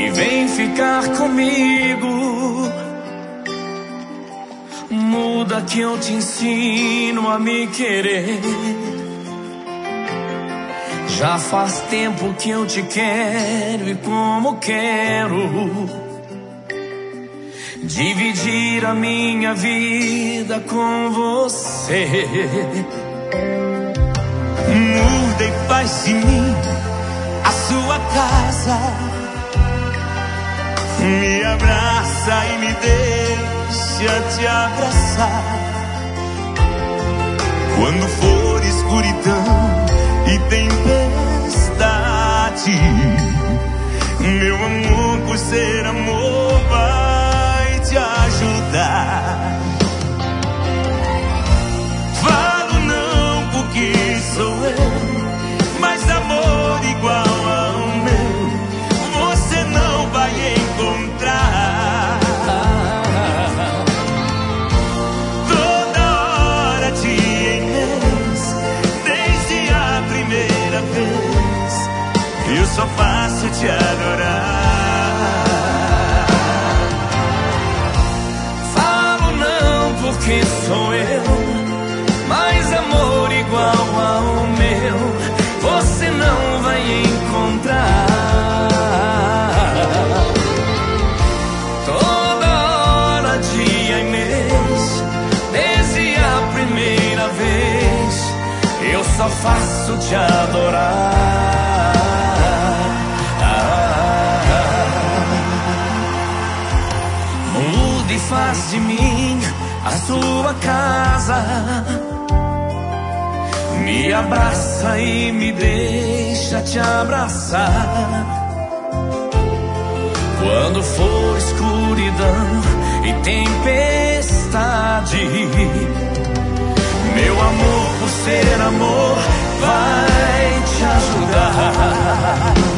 e vem ficar comigo. Muda que eu te ensino a me querer. Já faz tempo que eu te quero e como quero dividir a minha vida com você. Muda e faz de mim a sua casa. Me abraça e me deixa te abraçar. Quando for escuridão e tempestade, meu amor, por ser amor, vai te ajudar. Falo não porque sou eu, mas amor igual ao meu você não vai encontrar. Toda hora, dia e mês, desde a primeira vez, eu só faço te adorar. Falo não porque sou eu, mas amor igual ao meu você não vai encontrar. Toda hora, dia e mês, desde a primeira vez, eu só faço te adorar. Muda e faz de mim a sua casa. Me abraça e me deixa te abraçar. Quando for escuridão e tempestade, meu amor, por ser amor, vai te ajudar.